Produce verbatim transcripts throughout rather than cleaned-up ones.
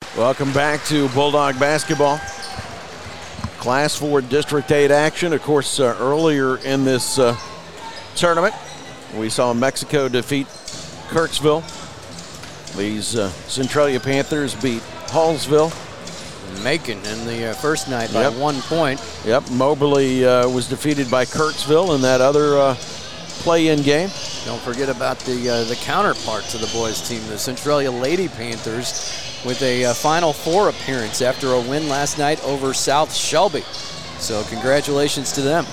Welcome back to Bulldog basketball. Class four District eight action. Of course, uh, earlier in this uh, tournament, we saw Mexico defeat Kirksville. These uh, Centralia Panthers beat Hallsville. Macon in the uh, first night by yep. one point. Yep, Moberly uh, was defeated by Kirksville in that other uh, play-in game. Don't forget about the uh, the counterparts of the boys' team, the Centralia Lady Panthers, with a uh, Final Four appearance after a win last night over South Shelby. So congratulations to them.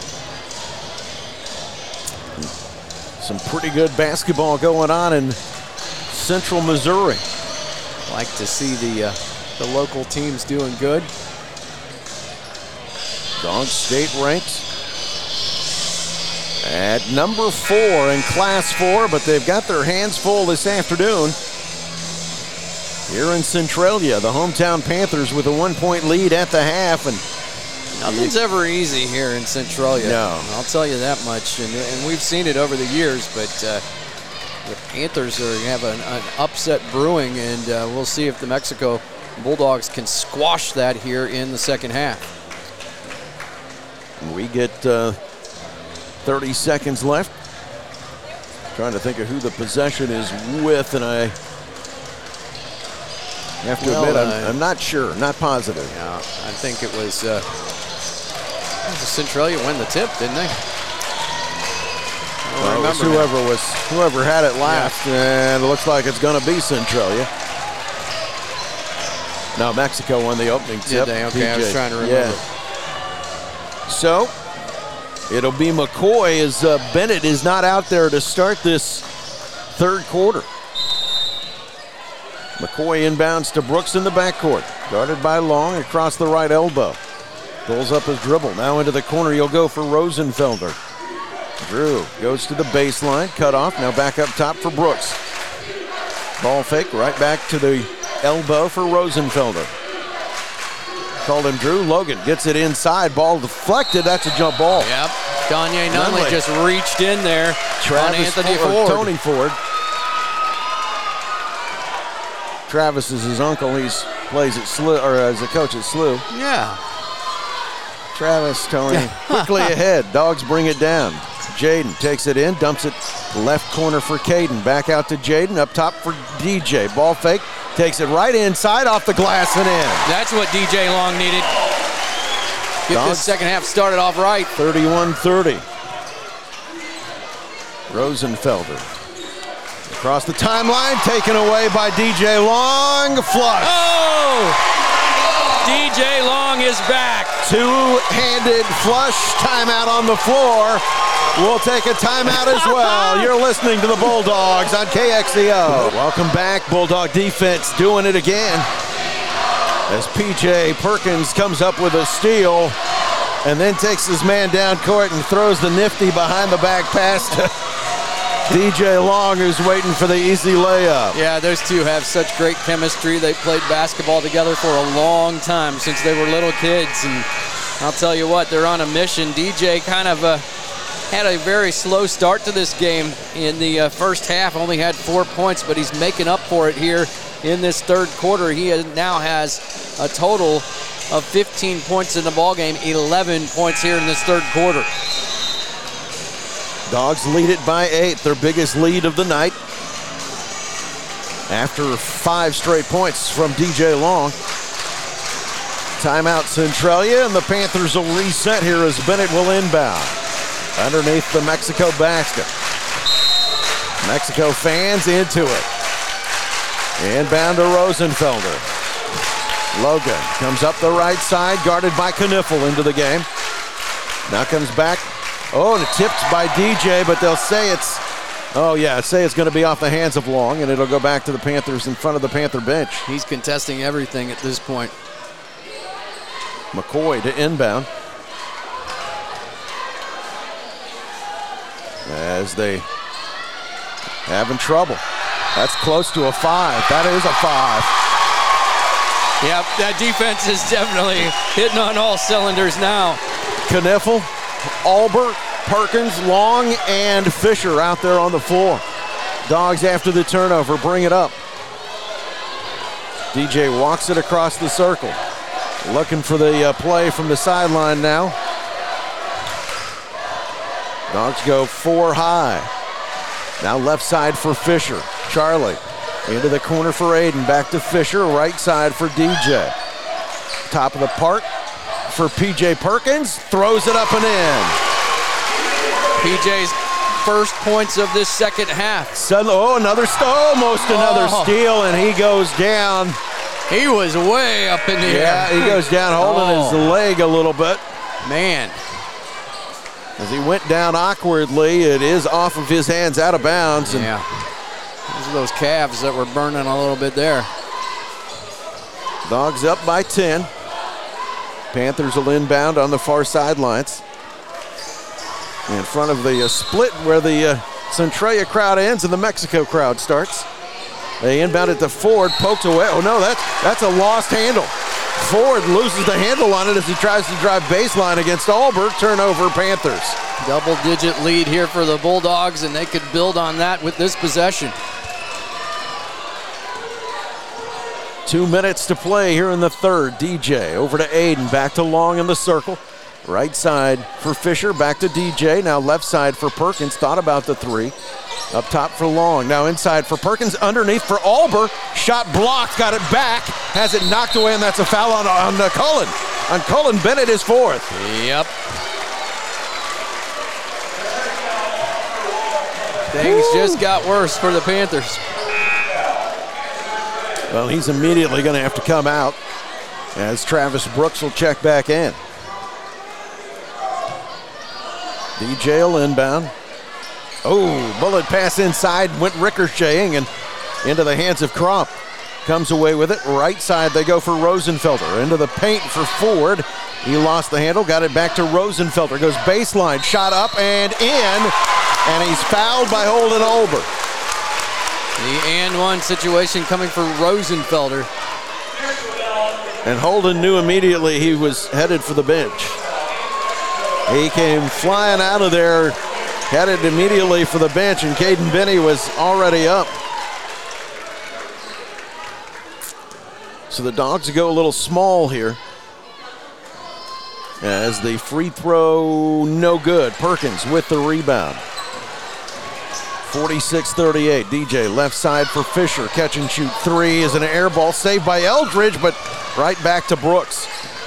Some pretty good basketball going on in Central Missouri. Like to see the uh, the local teams doing good. Dogs State ranked at number four in Class four, but they've got their hands full this afternoon. Here in Centralia, the hometown Panthers with a one-point lead at the half. And nothing's ever easy here in Centralia. No. I'll tell you that much. And, and we've seen it over the years, but uh, the Panthers are have an, an upset brewing, and uh, we'll see if the Mexico Bulldogs can squash that here in the second half. We get uh, thirty seconds left. Trying to think of who the possession is with, and I have to well, admit, I'm, uh, I'm not sure, not positive. Yeah, I think it was uh, Centralia win the tip, didn't they? I Well, it was whoever was whoever had it last, yeah. And it looks like it's going to be Centralia. No, Mexico won the opening tip. Did they? Okay, P J. I was trying to remember. Yeah. So it'll be McCoy as uh, Bennett is not out there to start this third quarter. McCoy inbounds to Brooks in the backcourt. Guarded by Long across the right elbow. Pulls up his dribble. Now into the corner. He'll go for Rosenfelder. Drew goes to the baseline. Cut off. Now back up top for Brooks. Ball fake right back to the elbow for Rosenfelder. Called him Drew. Logan gets it inside. Ball deflected. That's a jump ball. Yep. Kanye Nunley Nunley just reached in there. Travis on Anthony Ford, Ford. Tony Ford. Travis is his uncle. He's plays at SLU, or as a coach at SLU. Yeah. Travis, Tony, quickly ahead. Dogs bring it down. Jaden takes it in, dumps it left corner for Caden. Back out to Jaden, up top for D J. Ball fake, takes it right inside off the glass and in. That's what D J Long needed. Get Dogs. this second half started off right. thirty-one thirty. Rosenfelder. Across the timeline, taken away by D J Long. Flush. Oh! D J Long is back. Two-handed flush. Timeout on the floor. We'll take a timeout as well. You're listening to the Bulldogs on K X E O. Welcome back. Bulldog defense doing it again. As P J Perkins comes up with a steal and then takes his man down court and throws the nifty behind the back pass to D J Long, who's waiting for the easy layup. Yeah, those two have such great chemistry. They played basketball together for a long time since they were little kids. And I'll tell you what, they're on a mission. D J kind of uh, had a very slow start to this game in the uh, first half. Only had four points, but he's making up for it here in this third quarter. He has, now has a total of fifteen points in the ballgame, eleven points here in this third quarter. Dogs lead it by eight, their biggest lead of the night. After five straight points from D J Long. Timeout Centralia, and the Panthers will reset here as Bennett will inbound. Underneath the Mexico basket. Mexico fans into it. Inbound to Rosenfelder. Logan comes up the right side, guarded by Kniffel into the game. Now comes back. Oh, and it tipped by D J, but they'll say it's, oh yeah, say it's going to be off the hands of Long, and it'll go back to the Panthers in front of the Panther bench. He's contesting everything at this point. McCoy to inbound. As they having trouble. That's close to a five. That is a five. Yep, that defense is definitely hitting on all cylinders now. Kniffel, Albert, Perkins, Long, and Fisher out there on the floor. Dogs after the turnover bring it up. D J walks it across the circle. Looking for the uh, play from the sideline now. Dogs go four high. Now left side for Fisher. Charlie into the corner for Aiden. Back to Fisher. Right side for D J. Top of the park for P J Perkins. Throws it up and in. P J's first points of this second half. Suddenly, oh, another, almost another Oh. steal, and he goes down. He was way up in the Yeah, air. he goes down holding Oh. his leg a little bit. Man. As he went down awkwardly, it is off of his hands, out of bounds. And Yeah. Those are those calves that were burning a little bit there. Dogs up by ten. Panthers will inbound on the far sidelines. In front of the uh, split where the uh, Centralia crowd ends and the Mexico crowd starts. They inbound it to Ford, poked away. Oh no, that's, that's a lost handle. Ford loses the handle on it as he tries to drive baseline against Albert. Turnover, Panthers. Double-digit lead here for the Bulldogs, and they could build on that with this possession. Two minutes to play here in the third. D J over to Aiden, back to Long in the circle. Right side for Fisher, back to D J. Now left side for Perkins, thought about the three. Up top for Long, now inside for Perkins, underneath for Albert. Shot blocked, got it back, has it knocked away, and that's a foul on, on uh, Cullen. On Cullen, Bennett is fourth. Yep. Things Woo. just got worse for the Panthers. Well, he's immediately going to have to come out as Travis Brooks will check back in. D J will inbound. Oh, bullet pass inside, went ricocheting and into the hands of Crump. Comes away with it. Right side, they go for Rosenfelder. Into the paint for Ford. He lost the handle, got it back to Rosenfelder. Goes baseline, shot up and in. And he's fouled by Holden Olber. The and one situation coming for Rosenfelder. And Holden knew immediately he was headed for the bench. He came flying out of there, headed immediately for the bench, and Caden Benny was already up. So the Dogs go a little small here. As the free throw, no good. Perkins with the rebound. forty-six thirty-eight. D J left side for Fisher. Catch and shoot three is an air ball saved by Eldridge, but right back to Brooks.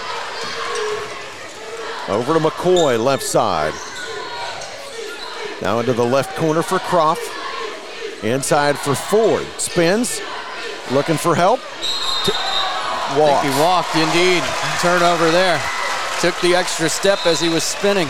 Over to McCoy, left side. Now into the left corner for Croft. Inside for Ford. Spins. Looking for help. T- I think he walked, indeed. Turnover there. Took the extra step as he was spinning.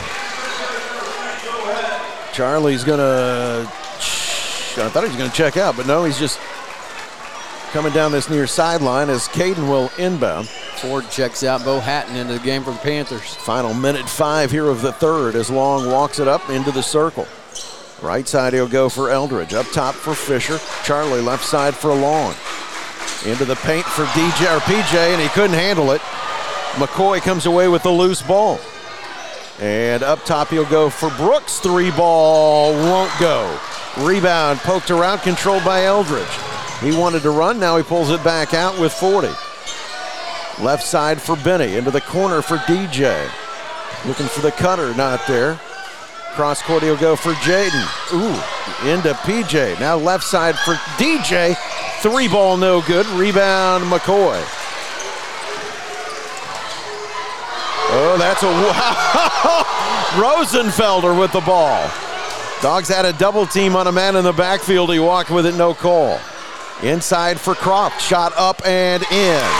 Charlie's gonna, I thought he was gonna check out, but no, he's just coming down this near sideline as Caden will inbound. Ford checks out. Bo Hatton into the game for the Panthers. Final minute five here of the third as Long walks it up into the circle. Right side he'll go for Eldridge. Up top for Fisher. Charlie left side for Long. Into the paint for D J or P J, and he couldn't handle it. McCoy comes away with the loose ball. And up top he'll go for Brooks. Three ball won't go. Rebound poked around, controlled by Eldridge. He wanted to run, now he pulls it back out with forty. Left side for Benny, into the corner for D J. Looking for the cutter, not there. Cross court he'll go for Jaden. Ooh, into P J. Now left side for D J. Three ball no good. Rebound McCoy. Oh, that's a wow. Rosenfelder with the ball. Dogs had a double team on a man in the backfield. He walked with it, no call. Inside for Croft. Shot up and in.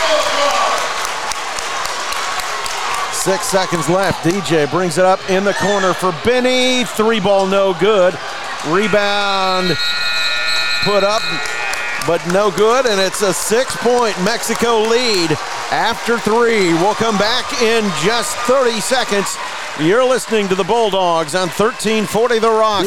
Six seconds left. D J brings it up in the corner for Benny. Three ball no good. Rebound put up, but no good, and it's a six-point Mexico lead after three. We'll come back in just thirty seconds. You're listening to the Bulldogs on thirteen forty The Rock.